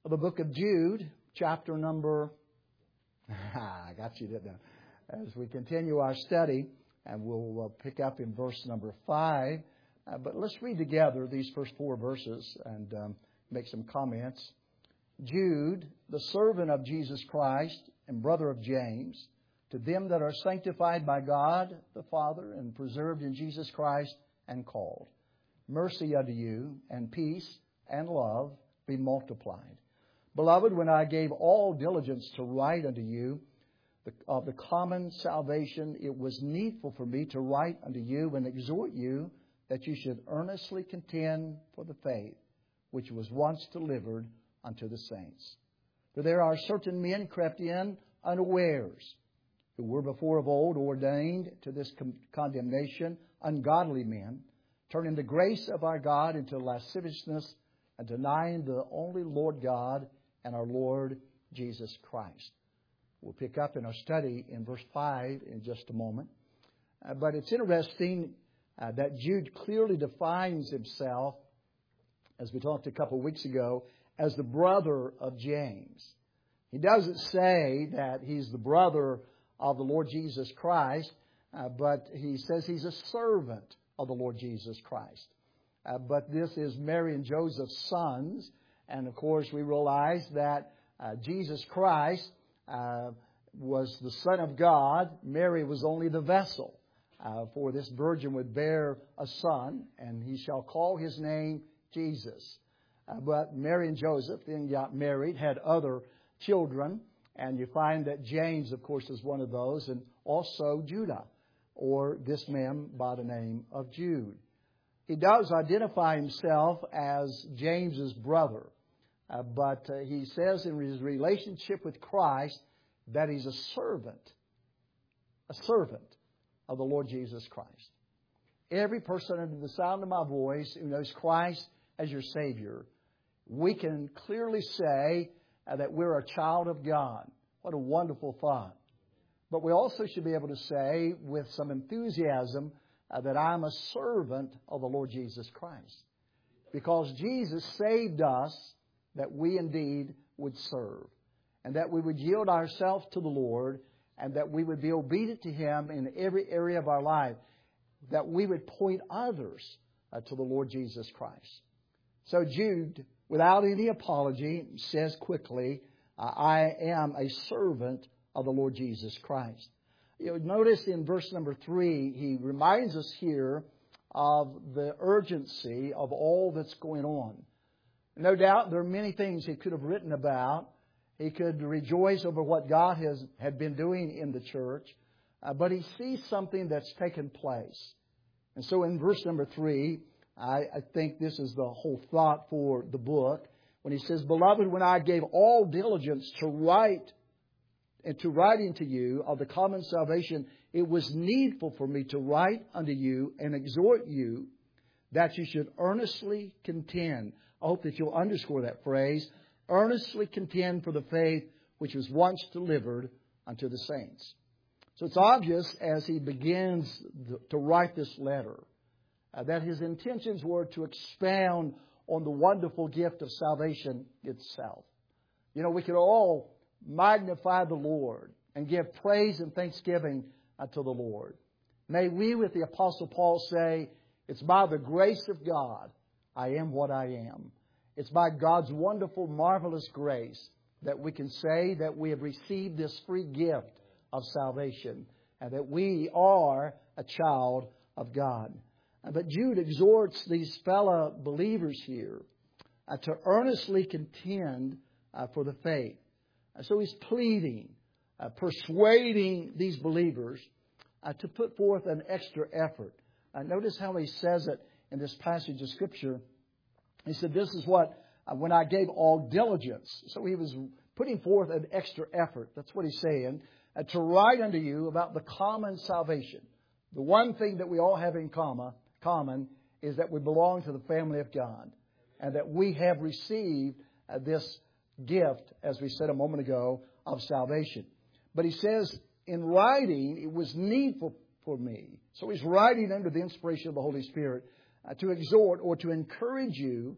of the book of Jude, chapter number... I got you, didn't I? As we continue our study, and we'll pick up in verse number 5. But let's read together these first 4 verses and make some comments. Jude, the servant of Jesus Christ and brother of James, to them that are sanctified by God the Father and preserved in Jesus Christ and called. Mercy unto you, and peace and love be multiplied. Beloved, when I gave all diligence to write unto you of the common salvation, it was needful for me to write unto you and exhort you that you should earnestly contend for the faith which was once delivered unto the saints. For there are certain men crept in unawares, who were before of old ordained to this condemnation, ungodly men, turning the grace of our God into lasciviousness and denying the only Lord God and our Lord Jesus Christ. We'll pick up in our study in verse 5 in just a moment. But it's interesting that Jude clearly defines himself, as we talked a couple of weeks ago, as the brother of James. He doesn't say that he's the brother of the Lord Jesus Christ, but he says he's a servant of the Lord Jesus Christ. But this is Mary and Joseph's sons. And, of course, we realize that Jesus Christ was the Son of God. Mary was only the vessel. For this virgin would bear a son, and he shall call his name Jesus. But Mary and Joseph then got married, had other children. And you find that James, of course, is one of those. And also Judah, or this man by the name of Jude. He does identify himself as James's brother. But he says in his relationship with Christ that he's a servant of the Lord Jesus Christ. Every person under the sound of my voice who knows Christ as your Savior, we can clearly say that we're a child of God. What a wonderful thought. But we also should be able to say with some enthusiasm that I'm a servant of the Lord Jesus Christ. Because Jesus saved us that we indeed would serve. And that we would yield ourselves to the Lord. And that we would be obedient to Him in every area of our life. That we would point others to the Lord Jesus Christ. So Jude, without any apology, says quickly, I am a servant of the Lord Jesus Christ. You notice in verse number 3, he reminds us here of the urgency of all that's going on. No doubt there are many things he could have written about. He could rejoice over what God had been doing in the church. But he sees something that's taken place. And so in verse number 3, I think this is the whole thought for the book. When he says, Beloved, when I gave all diligence to write unto you of the common salvation, it was needful for me to write unto you and exhort you that you should earnestly contend. I hope that you'll underscore that phrase. Earnestly contend for the faith which was once delivered unto the saints. So it's obvious as he begins to write this letter that his intentions were to expound on the wonderful gift of salvation itself. You know, we could all magnify the Lord and give praise and thanksgiving unto the Lord. May we, with the Apostle Paul, say, it's by the grace of God I am what I am. It's by God's wonderful, marvelous grace that we can say that we have received this free gift of salvation and that we are a child of God. But Jude exhorts these fellow believers here to earnestly contend for the faith. So he's pleading, persuading these believers to put forth an extra effort. Notice how he says it in this passage of Scripture. He said, this is what, when I gave all diligence. So he was putting forth an extra effort. That's what he's saying. To write unto you about the common salvation. The one thing that we all have in common is that we belong to the family of God. And that we have received this gift, as we said a moment ago, of salvation. But he says, in writing, it was needful for me. So he's writing under the inspiration of the Holy Spirit to exhort or to encourage you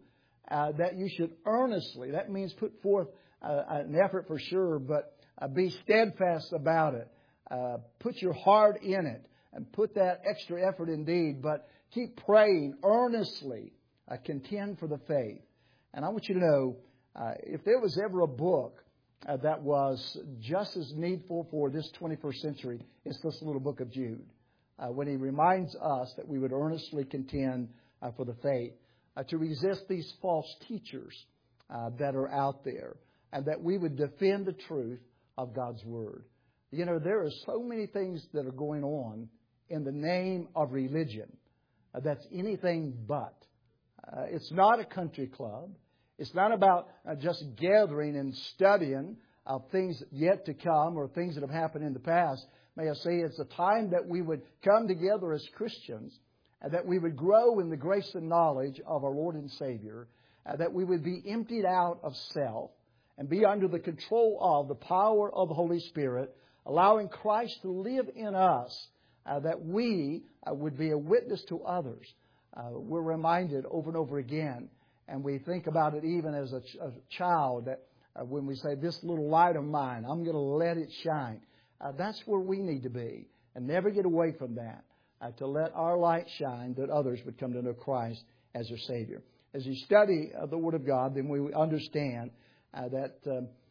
that you should earnestly, that means put forth an effort for sure, but be steadfast about it. Put your heart in it and put that extra effort indeed, but keep praying earnestly, contend for the faith. And I want you to know, if there was ever a book that was just as needful for this 21st century, it's this little book of Jude. When he reminds us that we would earnestly contend for the faith, to resist these false teachers that are out there, and that we would defend the truth of God's Word. You know, there are so many things that are going on in the name of religion that's anything but. It's not a country club. It's not about just gathering and studying of things yet to come or things that have happened in the past. May I say, it's a time that we would come together as Christians, and that we would grow in the grace and knowledge of our Lord and Savior, that we would be emptied out of self and be under the control of the power of the Holy Spirit, allowing Christ to live in us, that we would be a witness to others. We're reminded over and over again, and we think about it even as a child, that when we say, this little light of mine, I'm going to let it shine. That's where we need to be, and never get away from that, to let our light shine, that others would come to know Christ as their Savior. As you study the Word of God, then we understand that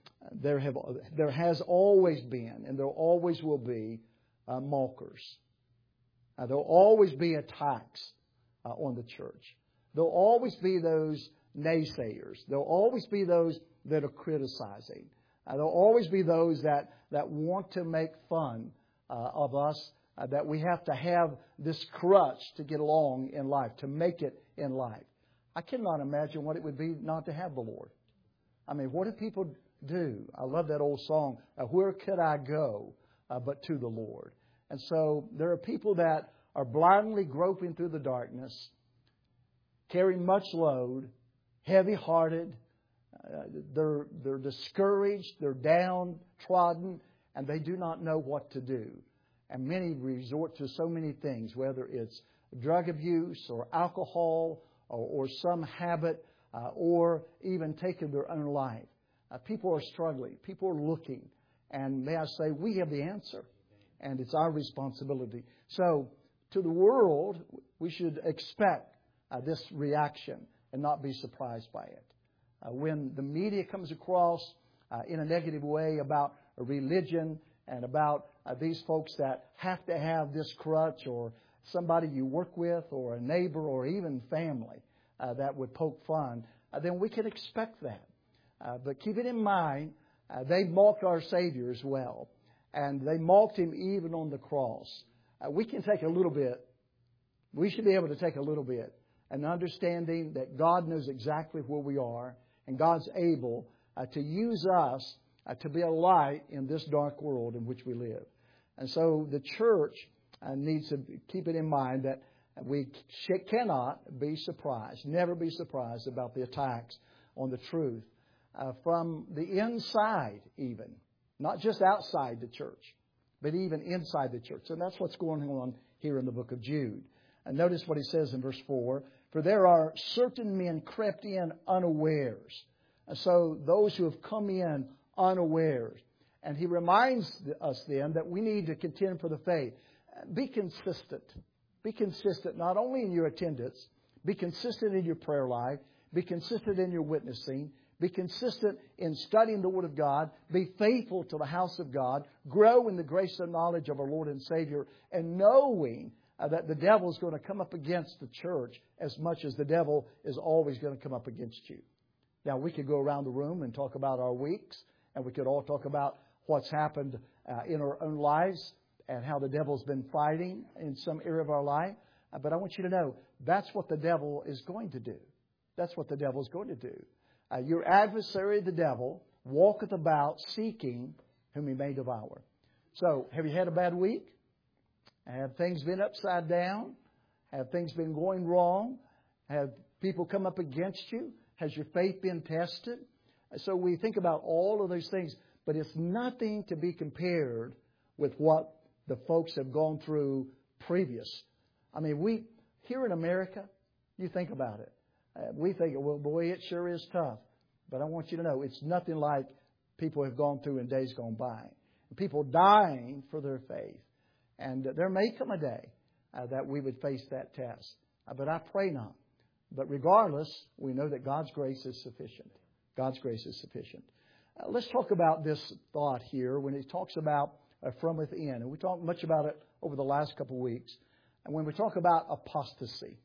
there has always been, and there always will be, mockers. There will always be attacks on the church. There will always be those naysayers. There will always be those that are criticizing. There will always be those that want to make fun of us, that we have to have this crutch to get along in life, to make it in life. I cannot imagine what it would be not to have the Lord. I mean, what do people do? I love that old song, where could I go but to the Lord? And so there are people that are blindly groping through the darkness, carrying much load, heavy-hearted. They're discouraged, they're downtrodden, and they do not know what to do. And many resort to so many things, whether it's drug abuse or alcohol or some habit or even taking their own life. People are struggling. People are looking. And may I say, we have the answer. And it's our responsibility. So, to the world, we should expect this reaction and not be surprised by it. When the media comes across in a negative way about religion and about these folks that have to have this crutch, or somebody you work with, or a neighbor, or even family that would poke fun, then we can expect that. But keep it in mind, they mocked our Savior as well. And they mocked Him even on the cross. We can take a little bit. We should be able to take a little bit. And understanding that God knows exactly where we are. And God's able to use us to be a light in this dark world in which we live. And so the church needs to keep it in mind that we cannot be surprised, never be surprised about the attacks on the truth from the inside even. Not just outside the church, but even inside the church. And that's what's going on here in the book of Jude. And notice what he says in verse 4. For there are certain men crept in unawares. And so those who have come in unawares. And he reminds us then that we need to contend for the faith. Be consistent. Be consistent not only in your attendance, be consistent in your prayer life, be consistent in your witnessing, be consistent in studying the Word of God. Be faithful to the house of God. Grow in the grace and knowledge of our Lord and Savior. And knowing that the devil is going to come up against the church as much as the devil is always going to come up against you. Now, we could go around the room and talk about our weeks. And we could all talk about what's happened in our own lives and how the devil's been fighting in some area of our life. But I want you to know that's what the devil is going to do. That's what the devil is going to do. Your adversary, the devil, walketh about seeking whom he may devour. So, have you had a bad week? Have things been upside down? Have things been going wrong? Have people come up against you? Has your faith been tested? So we think about all of those things, but it's nothing to be compared with what the folks have gone through previous. I mean, here in America, you think about it. We think, well, boy, it sure is tough. But I want you to know, it's nothing like people have gone through in days gone by. People dying for their faith. And there may come a day that we would face that test. But I pray not. But regardless, we know that God's grace is sufficient. God's grace is sufficient. Let's talk about this thought here when He talks about from within. And we talked much about it over the last couple of weeks. And when we talk about apostasy,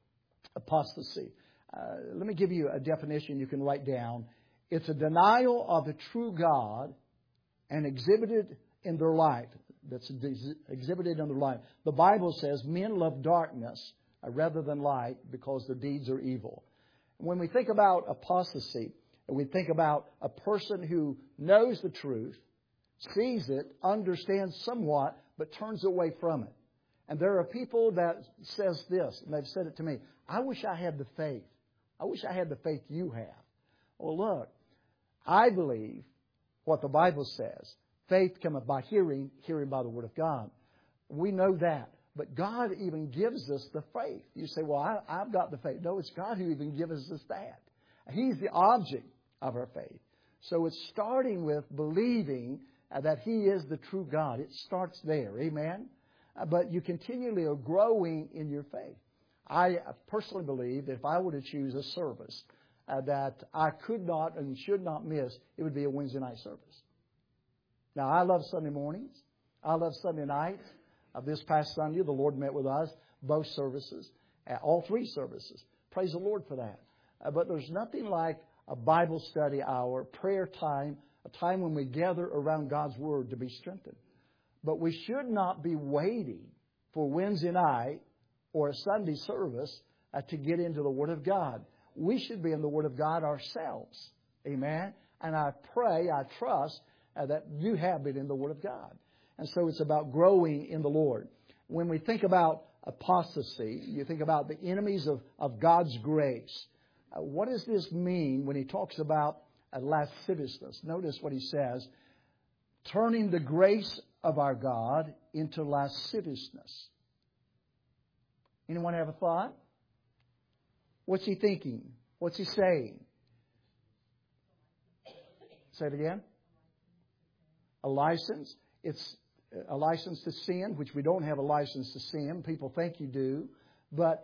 let me give you a definition you can write down. It's a denial of the true God and exhibited in their life. That's exhibited in their life. The Bible says men love darkness rather than light because their deeds are evil. When we think about apostasy, we think about a person who knows the truth, sees it, understands somewhat, but turns away from it. And there are people that says this, and they've said it to me, I wish I had the faith. I wish I had the faith you have. Well, look, I believe what the Bible says. Faith cometh by hearing, hearing by the Word of God. We know that. But God even gives us the faith. You say, well, I've got the faith. No, it's God who even gives us that. He's the object of our faith. So it's starting with believing that He is the true God. It starts there. Amen? But you continually are growing in your faith. I personally believe that if I were to choose a service that I could not and should not miss, it would be a Wednesday night service. Now, I love Sunday mornings. I love Sunday nights. This past Sunday, the Lord met with us, both services, all three services. Praise the Lord for that. But there's nothing like a Bible study hour, prayer time, a time when we gather around God's Word to be strengthened. But we should not be waiting for Wednesday night or a Sunday service to get into the Word of God. We should be in the Word of God ourselves. Amen? And I pray, I trust that you have been in the Word of God. And so it's about growing in the Lord. When we think about apostasy, you think about the enemies of God's grace. What does this mean when He talks about lasciviousness? Notice what He says. Turning the grace of our God into lasciviousness. Anyone have a thought? What's He thinking? What's He saying? Say it again. A license. It's a license to sin, which we don't have a license to sin. People think you do. But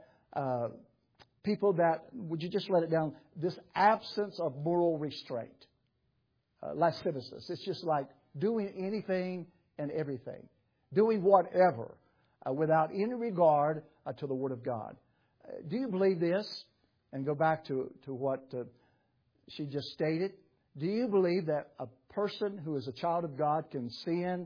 people that, would you just let it down? This absence of moral restraint. Lasciviousness. It's just like doing anything and everything. Doing whatever without any regard to the Word of God. Do you believe this? And go back to what she just stated. Do you believe that a person who is a child of God can sin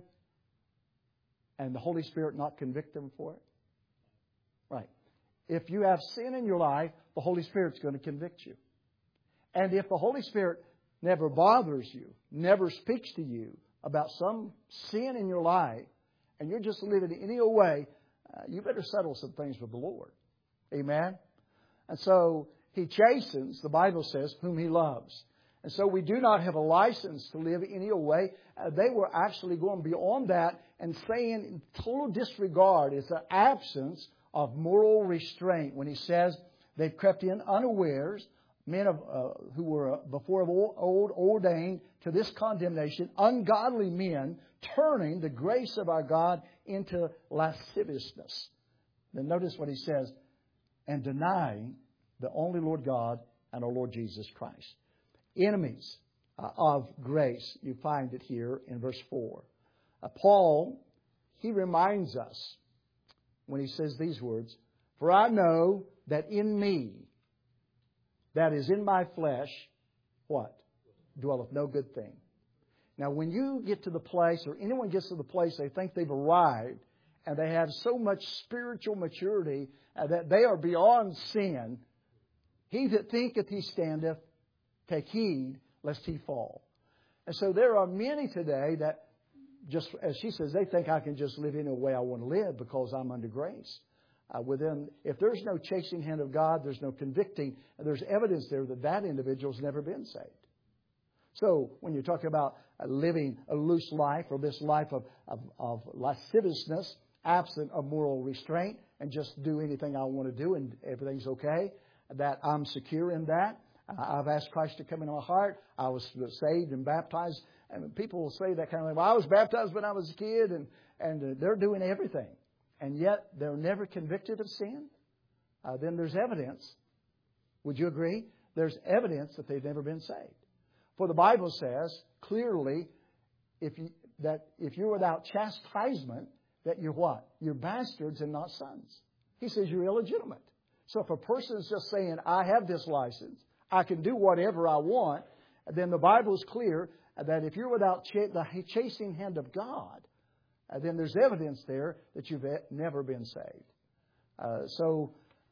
and the Holy Spirit not convict them for it? Right. If you have sin in your life, the Holy Spirit's going to convict you. And if the Holy Spirit never bothers you, never speaks to you about some sin in your life, and you're just living any old way, you better settle some things with the Lord. Amen? And so He chastens, the Bible says, whom He loves. And so we do not have a license to live any old way. They were actually going beyond that and saying total disregard is the absence of moral restraint. When He says they've crept in unawares, men who were before of old ordained to this condemnation, ungodly men turning the grace of our God into lasciviousness. Then notice what He says, and denying the only Lord God and our Lord Jesus Christ. Enemies of grace. You find it here in verse 4. Paul, he reminds us when he says these words, for I know that in me, that is in my flesh, what? Dwelleth no good thing. Now when you get to the place, or anyone gets to the place they think they've arrived, and they have so much spiritual maturity that they are beyond sin, he that thinketh he standeth, take heed lest he fall. And so there are many today that, just as she says, they think I can just live any way I want to live because I'm under grace. If there's no chasing hand of God, there's no convicting, there's evidence there that that individual's never been saved. So when you're talking about living a loose life or this life of lasciviousness, absent of moral restraint, and just do anything I want to do and everything's okay, that I'm secure in that. I've asked Christ to come into my heart. I was saved and baptized. And people will say that kind of thing. Well, I was baptized when I was a kid, and they're doing everything. And yet they're never convicted of sin. Then there's evidence. Would you agree? There's evidence that they've never been saved. For the Bible says clearly, if you're without chastisement, that you're what? You're bastards and not sons. He says you're illegitimate. So if a person is just saying, I have this license, I can do whatever I want, then the Bible is clear that if you're without the chasing hand of God, then there's evidence there that you've never been saved. So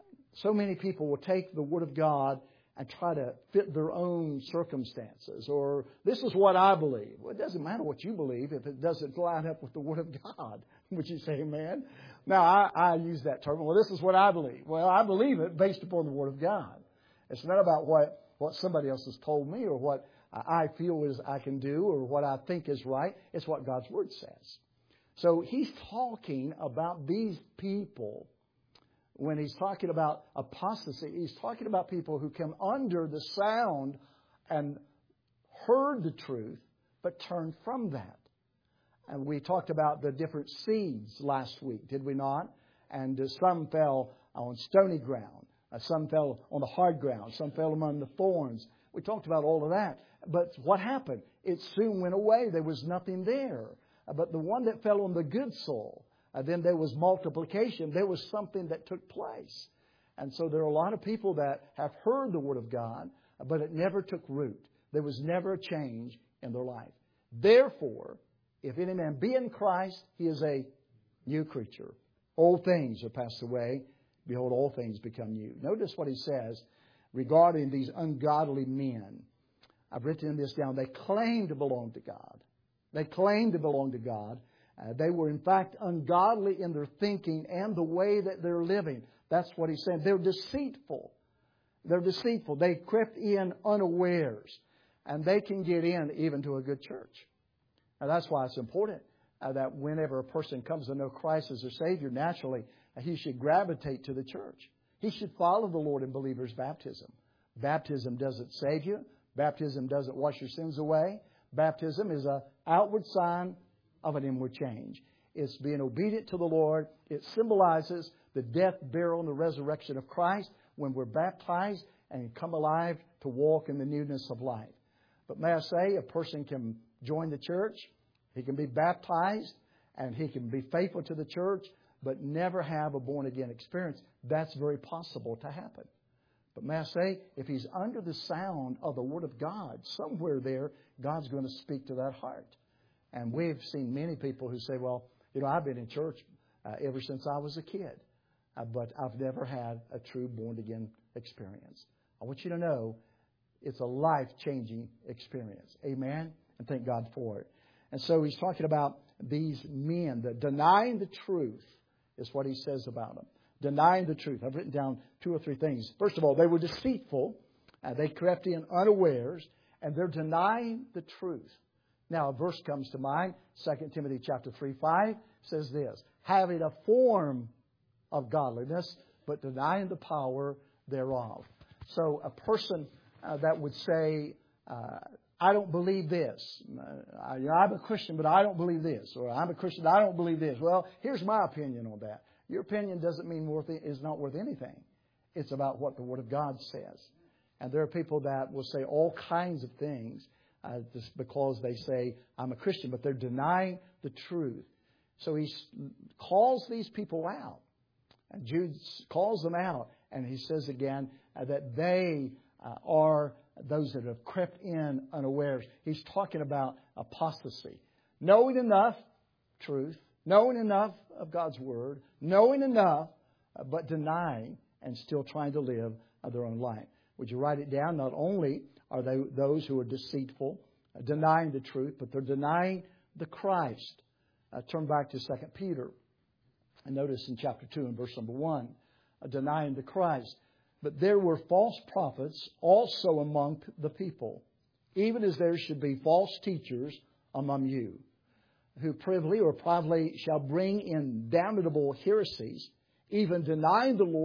many people will take the Word of God and try to fit their own circumstances. Or, this is what I believe. Well, it doesn't matter what you believe if it doesn't line up with the Word of God. Would you say amen? Now, I use that term. Well, this is what I believe. Well, I believe it based upon the Word of God. It's not about what somebody else has told me or what I feel is I can do or what I think is right. It's what God's Word says. So he's talking about these people. When he's talking about apostasy, he's talking about people who come under the sound and heard the truth, but turned from that. And we talked about the different seeds last week, did we not? And some fell on stony ground. Some fell on the hard ground. Some fell among the thorns. We talked about all of that. But what happened? It soon went away. There was nothing there. But the one that fell on the good soil, then there was multiplication. There was something that took place. And so there are a lot of people that have heard the Word of God, but it never took root. There was never a change in their life. Therefore, if any man be in Christ, he is a new creature. Old things are passed away. Behold, all things become new. Notice what he says regarding these ungodly men. I've written this down. They claim to belong to God. They claim to belong to God. They were, in fact, ungodly in their thinking and the way that they're living. That's what he's saying. They're deceitful. They're deceitful. They crept in unawares. And they can get in even to a good church. And that's why it's important that whenever a person comes to know Christ as their Savior, naturally, he should gravitate to the church. He should follow the Lord in believer's baptism. Baptism doesn't save you. Baptism doesn't wash your sins away. Baptism is an outward sign of an inward change. It's being obedient to the Lord. It symbolizes the death, burial, and the resurrection of Christ when we're baptized and come alive to walk in the newness of life. But may I say, a person can join the church, he can be baptized, and he can be faithful to the church, but never have a born-again experience. That's very possible to happen. But may I say, if he's under the sound of the Word of God, somewhere there, God's going to speak to that heart. And we've seen many people who say, well, I've been in church ever since I was a kid, but I've never had a true born-again experience. I want you to know it's a life-changing experience. Amen? And thank God for it. And so he's talking about these men, that denying the truth is what he says about them. Denying the truth. I've written down 2 or 3 things. First of all, they were deceitful. They crept in unawares. And they're denying the truth. Now, a verse comes to mind. 2 Timothy chapter 3:5 says this. Having a form of godliness, but denying the power thereof. So a person that would say, I don't believe this. I'm a Christian, but I don't believe this. Or I'm a Christian, I don't believe this. Well, here's my opinion on that. Your opinion doesn't mean is not worth anything. It's about what the Word of God says. And there are people that will say all kinds of things just because they say, I'm a Christian, but they're denying the truth. So he calls these people out. And Jude calls them out. And he says again that they are those that have crept in unawares. He's talking about apostasy. Knowing enough truth, knowing enough of God's Word, knowing enough, but denying and still trying to live their own life. Would you write it down? Not only are they those who are deceitful, denying the truth, but they're denying the Christ. Turn back to 2 Peter. And notice in chapter 2 and verse number 1, denying the Christ. But there were false prophets also among the people, even as there should be false teachers among you, who privily or privately shall bring in damnable heresies, even denying the Lord,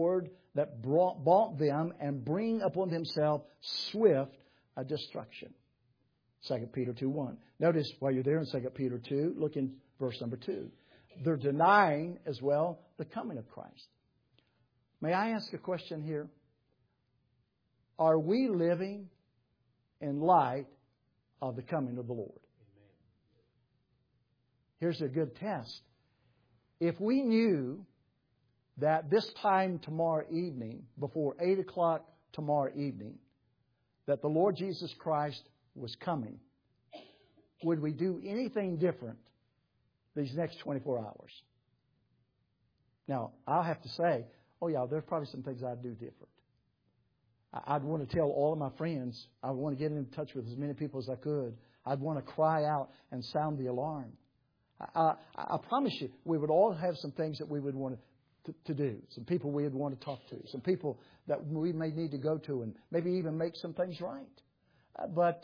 that bought them and bring upon themselves swift destruction. 2 Peter 2:1. Notice while you're there in 2 Peter 2, look in verse number 2. They're denying as well the coming of Christ. May I ask a question here? Are we living in light of the coming of the Lord? Amen. Here's a good test. If we knew that this time tomorrow evening, before 8 o'clock tomorrow evening, that the Lord Jesus Christ was coming, would we do anything different these next 24 hours? Now, I'll have to say, oh yeah, there's probably some things I'd do different. I'd want to tell all of my friends. I would want to get in touch with as many people as I could. I'd want to cry out and sound the alarm. I promise you, we would all have some things that we would want to do. Some people we would want to talk to. Some people that we may need to go to and maybe even make some things right. But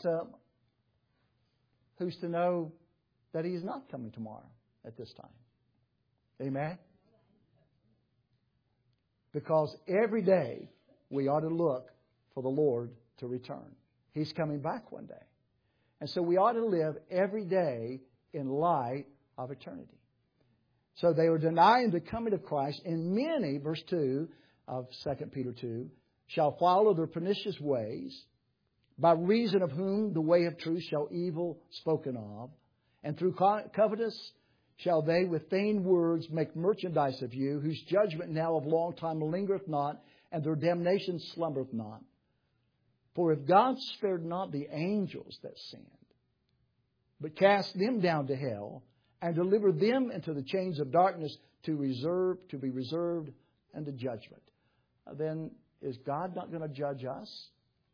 who's to know that He is not coming tomorrow at this time? Amen? Because every day we ought to look for the Lord to return. He's coming back one day. And so we ought to live every day in light of eternity. So they were denying the coming of Christ, and many, verse 2 of 2 Peter 2, shall follow their pernicious ways, by reason of whom the way of truth shall evil spoken of, and through covetous shall they with feigned words make merchandise of you, whose judgment now of long time lingereth not, and their damnation slumbereth not. For if God spared not the angels that sinned, but cast them down to hell, and delivered them into the chains of darkness to be reserved unto judgment, then is God not going to judge us?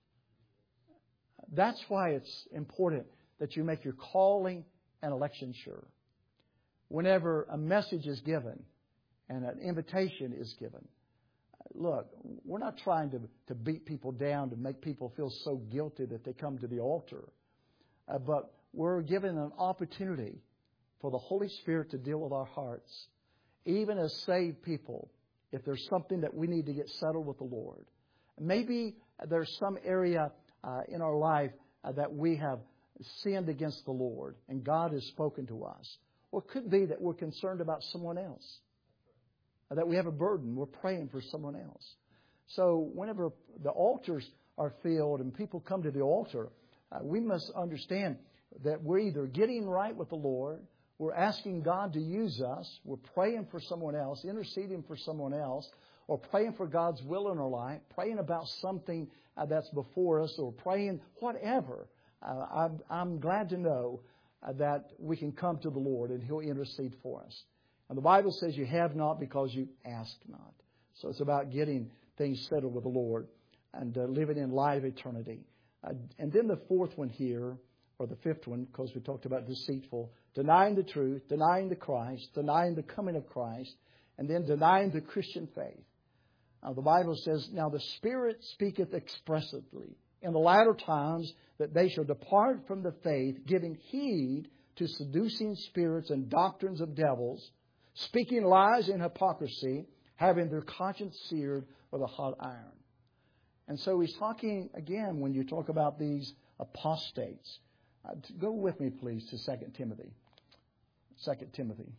That's why it's important that you make your calling and election sure. Whenever a message is given and an invitation is given, look, we're not trying to beat people down, to make people feel so guilty that they come to the altar. But we're given an opportunity for the Holy Spirit to deal with our hearts. Even as saved people, if there's something that we need to get settled with the Lord. Maybe there's some area in our life that we have sinned against the Lord and God has spoken to us. Or it could be that we're concerned about someone else. That we have a burden. We're praying for someone else. So whenever the altars are filled and people come to the altar, we must understand that we're either getting right with the Lord, we're asking God to use us, we're praying for someone else, interceding for someone else, or praying for God's will in our life, praying about something that's before us, or praying whatever. I'm glad to know that we can come to the Lord and He'll intercede for us. And the Bible says you have not because you ask not. So it's about getting things settled with the Lord and living in light of eternity. And then the fourth one here, or the fifth one, because we talked about deceitful, denying the truth, denying the Christ, denying the coming of Christ, and then denying the Christian faith. Now, the Bible says, now the Spirit speaketh expressly in the latter times that they shall depart from the faith, giving heed to seducing spirits and doctrines of devils, speaking lies and hypocrisy, having their conscience seared with a hot iron. And so he's talking, again, when you talk about these apostates. Go with me, please, to 2 Timothy. 2 Timothy.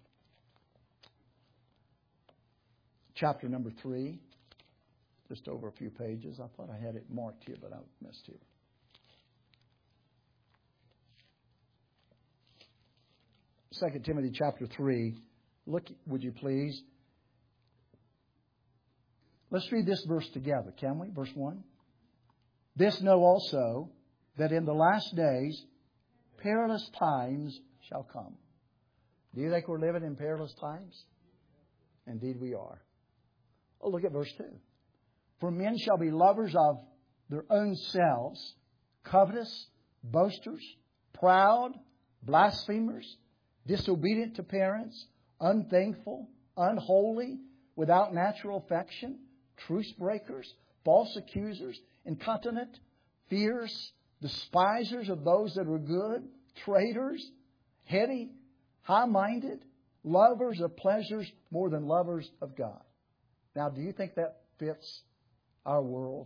Chapter number 3. Just over a few pages. I thought I had it marked here, but I missed here. Second Timothy chapter 3. Look, would you please? Let's read this verse together, can we? Verse 1. This know also, that in the last days perilous times shall come. Do you think we're living in perilous times? Indeed we are. Oh, look at verse 2. For men shall be lovers of their own selves, covetous, boasters, proud, blasphemers, disobedient to parents, unthankful, unholy, without natural affection, truce breakers, false accusers, incontinent, fierce, despisers of those that are good, traitors, heady, high-minded, lovers of pleasures more than lovers of God. Now, do you think that fits our world?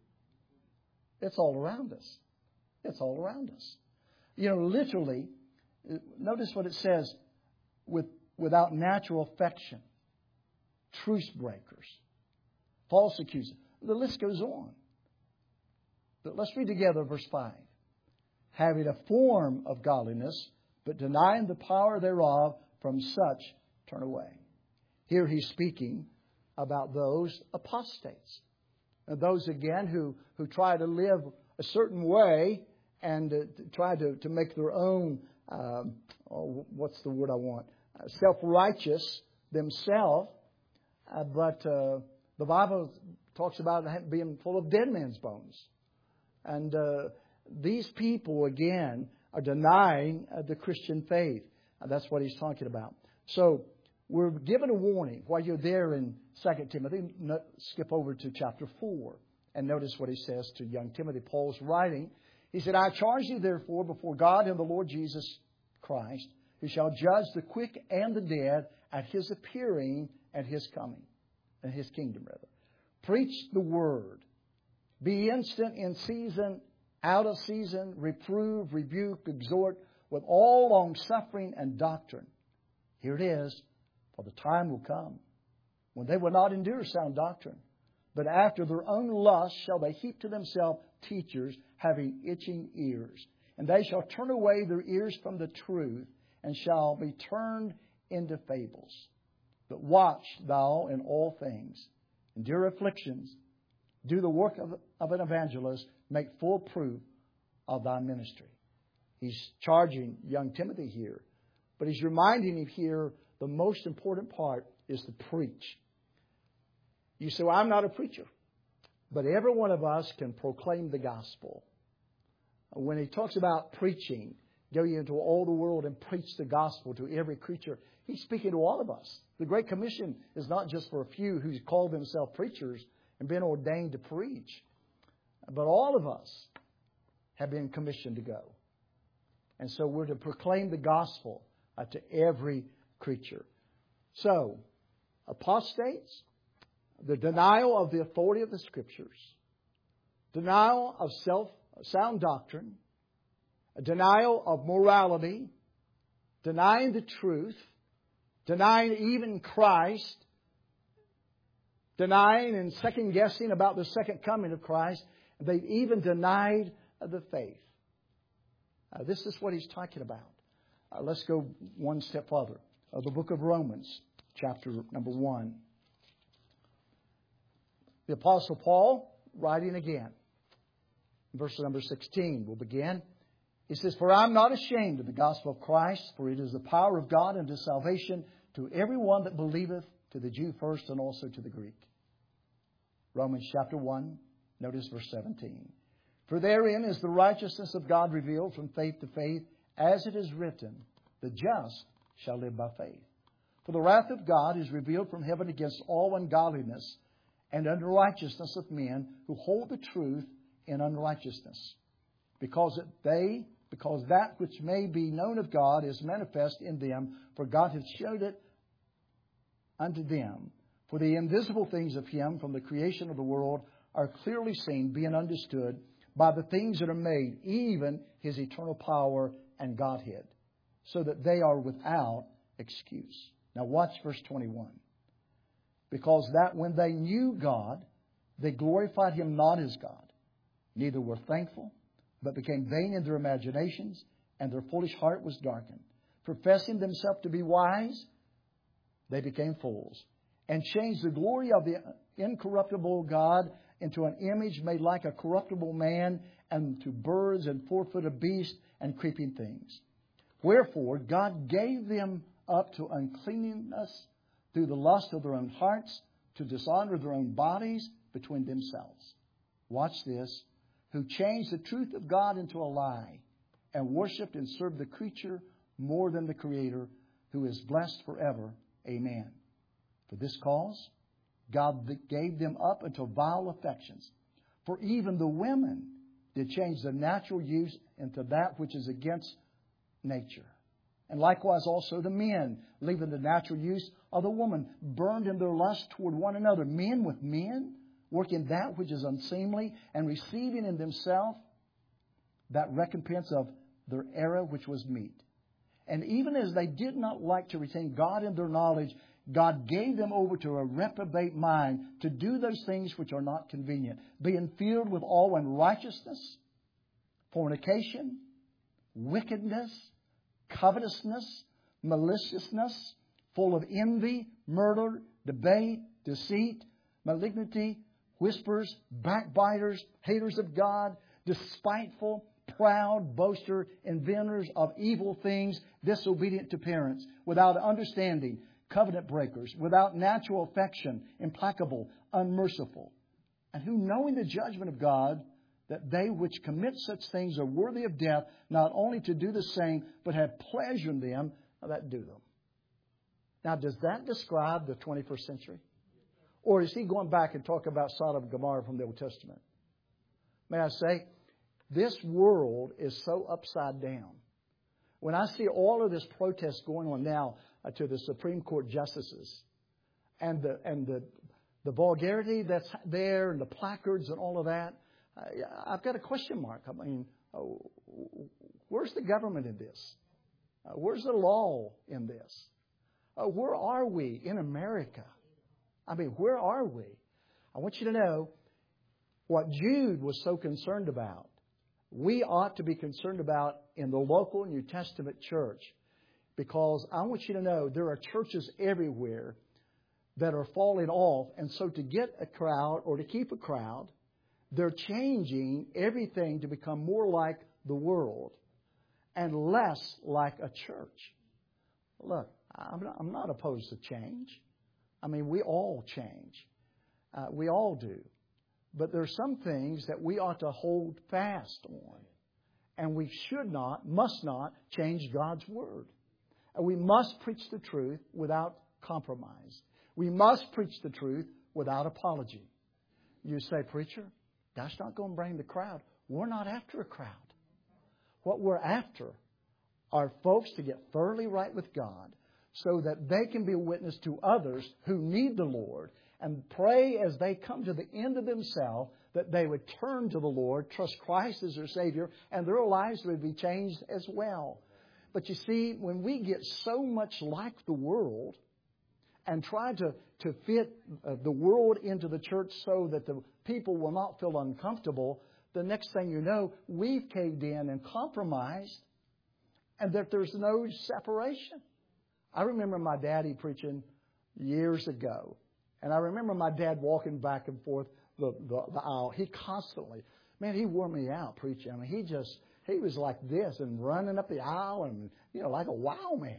It's all around us. It's all around us. You know, literally, notice what it says, without natural affection, truce breakers, false accusers. The list goes on. But let's read together verse 5. Having a form of godliness, but denying the power thereof, from such turn away. Here he's speaking about those apostates. And those, again, who try to live a certain way and try to make their own, what's the word I want? Self-righteous themselves. But the Bible talks about being full of dead men's bones. And these people, again, are denying the Christian faith. That's what he's talking about. So we're given a warning while you're there in 2 Timothy. Skip over to chapter 4 and notice what he says to young Timothy. Paul's writing. He said, I charge you therefore before God and the Lord Jesus Christ, who shall judge the quick and the dead at His appearing and His coming, and His kingdom rather. Preach the word. Be instant in season, out of season, reprove, rebuke, exhort with all long-suffering and doctrine. Here it is. For the time will come when they will not endure sound doctrine, but after their own lust shall they heap to themselves teachers having itching ears. And they shall turn away their ears from the truth and shall be turned into fables. But watch thou in all things, endure afflictions, do the work of an evangelist, make full proof of thy ministry. He's charging young Timothy here, but he's reminding him here the most important part is to preach. You say, well, I'm not a preacher. But every one of us can proclaim the gospel. When he talks about preaching, go ye into all the world and preach the gospel to every creature, he's speaking to all of us. The Great Commission is not just for a few who call themselves preachers and been ordained to preach. But all of us have been commissioned to go. And so we're to proclaim the gospel to every creature. So, apostates, the denial of the authority of the Scriptures, denial of sound doctrine, a denial of morality, denying the truth, denying even Christ, denying and second-guessing about the second coming of Christ. They've even denied the faith. This is what he's talking about. Let's go one step further. The book of Romans, chapter number 1. The Apostle Paul, writing again, verse number 16, we'll begin. He says, For I am not ashamed of the gospel of Christ, for it is the power of God unto salvation to everyone that believeth, to the Jew first and also to the Greek. Romans chapter 1, notice verse 17. For therein is the righteousness of God revealed from faith to faith, as it is written, the just shall live by faith. For the wrath of God is revealed from heaven against all ungodliness and unrighteousness of men who hold the truth in unrighteousness. Because that which may be known of God is manifest in them, for God hath showed it unto them. For the invisible things of Him from the creation of the world are clearly seen, being understood by the things that are made, even His eternal power and Godhead, so that they are without excuse. Now watch verse 21. Because that when they knew God, they glorified Him not as God, neither were thankful, but became vain in their imaginations, and their foolish heart was darkened. Professing themselves to be wise, they became fools, and changed the glory of the incorruptible God into an image made like a corruptible man, and to birds and four-footed beasts and creeping things. Wherefore God gave them up to uncleanness through the lust of their own hearts, to dishonor their own bodies between themselves. Watch this. Who changed the truth of God into a lie, and worshipped and served the creature more than the Creator, who is blessed forever. Amen. For this cause, God gave them up unto vile affections. For even the women did change the natural use into that which is against nature. And likewise also the men, leaving the natural use of the woman, burned in their lust toward one another. Men with men, working that which is unseemly, and receiving in themselves that recompense of their error which was meet. And even as they did not like to retain God in their knowledge, God gave them over to a reprobate mind to do those things which are not convenient, being filled with all unrighteousness, fornication, wickedness, covetousness, maliciousness, full of envy, murder, debate, deceit, malignity, whisperers, backbiters, haters of God, despiteful, proud, boaster, inventors of evil things, disobedient to parents, without understanding, covenant breakers, without natural affection, implacable, unmerciful, and who, knowing the judgment of God, that they which commit such things are worthy of death, not only to do the same, but have pleasure in them that do them. Now, does that describe the 21st century? Or is he going back and talking about Sodom and Gomorrah from the Old Testament? May I say, this world is so upside down. When I see all of this protest going on now to the Supreme Court justices and the vulgarity that's there and the placards and all of that, I've got a question mark. I mean, where's the government in this? Where's the law in this? Where are we in America? I mean, where are we? I want you to know what Jude was so concerned about. We ought to be concerned about in the local New Testament church, because I want you to know there are churches everywhere that are falling off. And so to get a crowd or to keep a crowd, they're changing everything to become more like the world and less like a church. Look, I'm not opposed to change. I mean, we all change. We all do. But there are some things that we ought to hold fast on. And we should not, must not change God's Word. And we must preach the truth without compromise. We must preach the truth without apology. You say, preacher, that's not going to bring the crowd. We're not after a crowd. What we're after are folks to get thoroughly right with God so that they can be a witness to others who need the Lord, and pray as they come to the end of themselves that they would turn to the Lord, trust Christ as their Savior, and their lives would be changed as well. But you see, when we get so much like the world and try to fit the world into the church so that the people will not feel uncomfortable, the next thing you know, we've caved in and compromised, and that there's no separation. I remember my daddy preaching years ago, and I remember my dad walking back and forth the aisle. He constantly, man, he wore me out preaching. I mean, he was like this and running up the aisle and, like a wow man.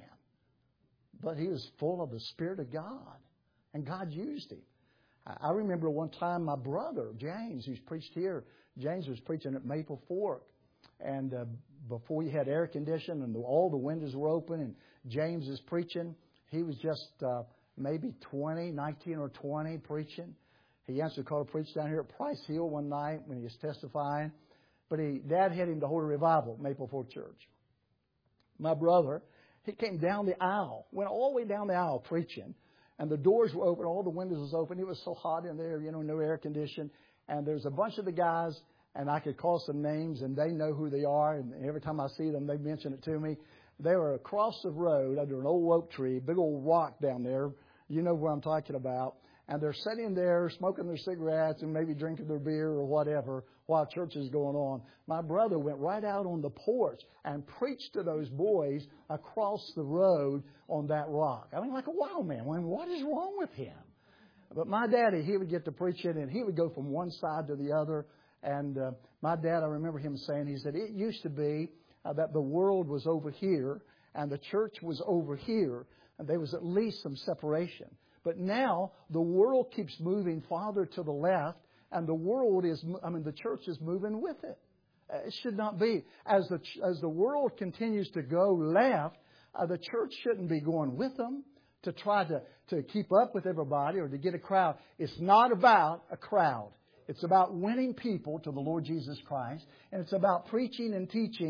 But he was full of the Spirit of God, and God used him. I remember one time my brother, James, who's preached here, James was preaching at Maple Fork. And before you had air conditioning and all the windows were open, and James is preaching. He was just maybe 19 or 20 preaching. He answered the call to preach down here at Price Hill one night when he was testifying. But Dad had him to hold a revival at Maple Fork Church. My brother, he came down the aisle, went all the way down the aisle preaching. And the doors were open, all the windows was open. It was so hot in there, no air conditioning. And there's a bunch of the guys, and I could call some names, and they know who they are. And every time I see them, they mention it to me. They were across the road under an old oak tree, big old rock down there. You know what I'm talking about. And they're sitting there smoking their cigarettes and maybe drinking their beer or whatever while church is going on. My brother went right out on the porch and preached to those boys across the road on that rock. I mean, like a wild man. I mean, what is wrong with him? But my daddy, he would get to preaching, and he would go from one side to the other. And my dad, I remember him saying, he said, it used to be that the world was over here and the church was over here, and there was at least some separation. But now the world keeps moving farther to the left, and the church is moving with it. It should not be. As the world continues to go left, the church shouldn't be going with them to try to keep up with everybody or to get a crowd. It's not about a crowd. It's about winning people to the Lord Jesus Christ, and it's about preaching and teaching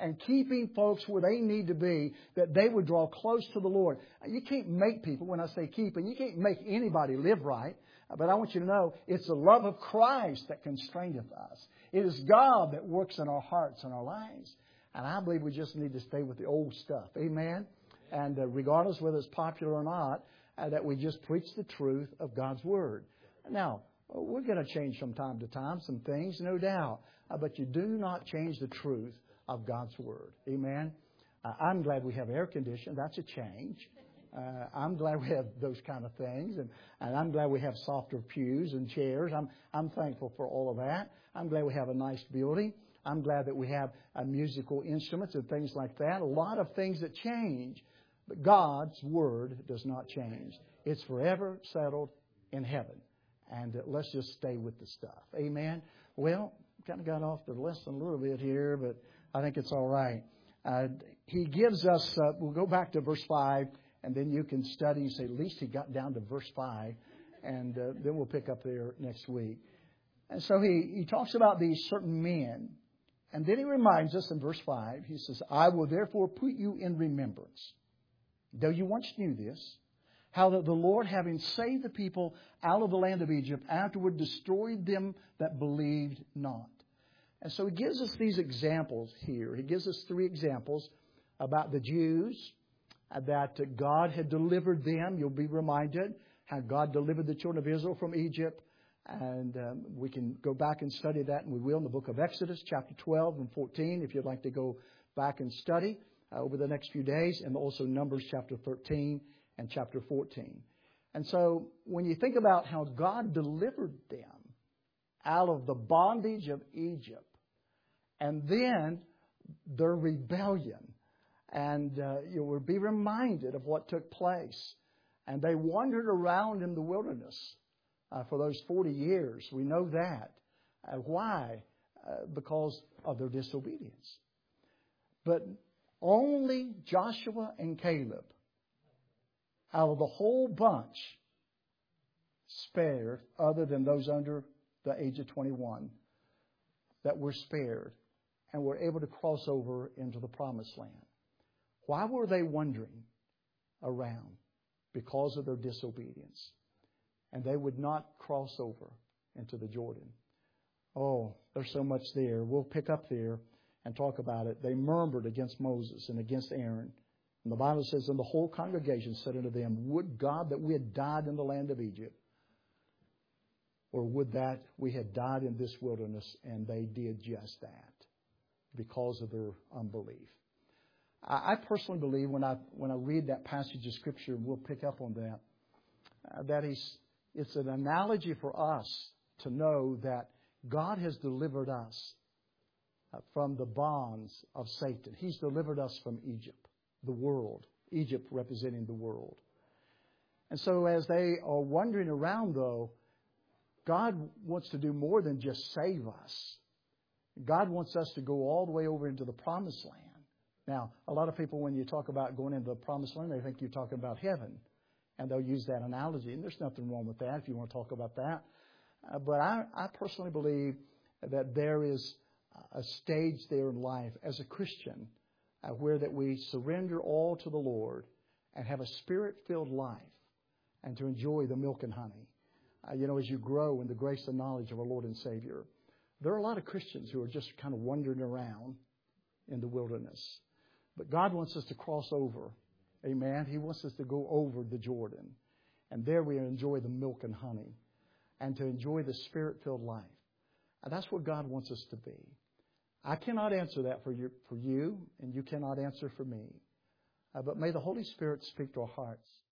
and keeping folks where they need to be, that they would draw close to the Lord. You can't make people, when I say keeping, you can't make anybody live right. But I want you to know it's the love of Christ that constraineth us. It is God that works in our hearts and our lives. And I believe we just need to stay with the old stuff. Amen? And regardless whether it's popular or not, that we just preach the truth of God's Word. Now, we're going to change from time to time some things, no doubt. But you do not change the truth of God's Word. Amen? I'm glad we have air conditioning. That's a change. I'm glad we have those kind of things. And I'm glad we have softer pews and chairs. I'm thankful for all of that. I'm glad we have a nice building. I'm glad that we have musical instruments and things like that. A lot of things that change. But God's Word does not change. It's forever settled in heaven. And let's just stay with the stuff. Amen? Well, kind of got off the lesson a little bit here, but I think it's all right. He gives us, we'll go back to verse 5, and then you can study and say, at least he got down to verse 5, and then we'll pick up there next week. And so he talks about these certain men, and then he reminds us in verse 5, he says, I will therefore put you in remembrance, though you once knew this, how that the Lord, having saved the people out of the land of Egypt, afterward destroyed them that believed not. And so he gives us these examples here. He gives us 3 examples about the Jews, that God had delivered them. You'll be reminded how God delivered the children of Israel from Egypt. And we can go back and study that, and we will in the book of Exodus, chapter 12 and 14, if you'd like to go back and study over the next few days, and also Numbers chapter 13 and chapter 14. And so when you think about how God delivered them out of the bondage of Egypt, and then their rebellion, and you will be reminded of what took place. And they wandered around in the wilderness for those 40 years. We know that. Why? Because of their disobedience. But only Joshua and Caleb, out of the whole bunch, spared, other than those under the age of 21, that were spared and were able to cross over into the promised land. Why were they wandering around? Because of their disobedience. And they would not cross over into the Jordan. Oh, there's so much there. We'll pick up there and talk about it. They murmured against Moses and against Aaron. And the Bible says, and the whole congregation said unto them, would God that we had died in the land of Egypt, or would that we had died in this wilderness. And they did just that because of their unbelief. I personally believe when I read that passage of Scripture, and we'll pick up on that, that it's an analogy for us to know that God has delivered us from the bonds of Satan. He's delivered us from Egypt, the world. Egypt representing the world. And so as they are wandering around, though, God wants to do more than just save us. God wants us to go all the way over into the promised land. Now, a lot of people, when you talk about going into the promised land, they think you're talking about heaven. And they'll use that analogy. And there's nothing wrong with that if you want to talk about that. But I personally believe that there is a stage there in life as a Christian where that we surrender all to the Lord and have a Spirit-filled life and to enjoy the milk and honey. As you grow in the grace and knowledge of our Lord and Savior. There are a lot of Christians who are just kind of wandering around in the wilderness. But God wants us to cross over. Amen. He wants us to go over the Jordan. And there we enjoy the milk and honey. And to enjoy the Spirit-filled life. And that's what God wants us to be. I cannot answer that for you, and you cannot answer for me. But may the Holy Spirit speak to our hearts.